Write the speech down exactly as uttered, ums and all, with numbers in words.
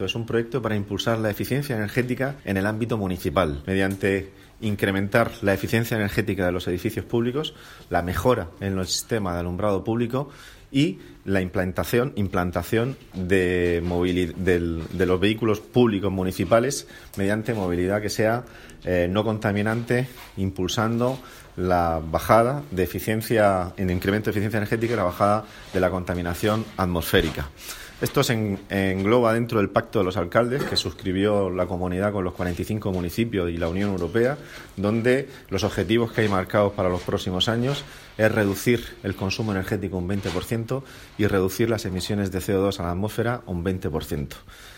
Es un proyecto para impulsar la eficiencia energética en el ámbito municipal, mediante incrementar la eficiencia energética de los edificios públicos, la mejora en el sistema de alumbrado público y la implantación, implantación de, movilidad, del, de los vehículos públicos municipales mediante movilidad que sea eh, no contaminante, impulsando la bajada de eficiencia, en incremento de eficiencia energética y la bajada de la contaminación atmosférica. Esto se en, engloba dentro del Pacto de los Alcaldes que suscribió la Comunidad con los cuarenta y cinco municipios y la Unión Europea, donde los objetivos que hay marcados para los próximos años es reducir el consumo energético un veinte por ciento y reducir las emisiones de C O dos a la atmósfera un veinte por ciento.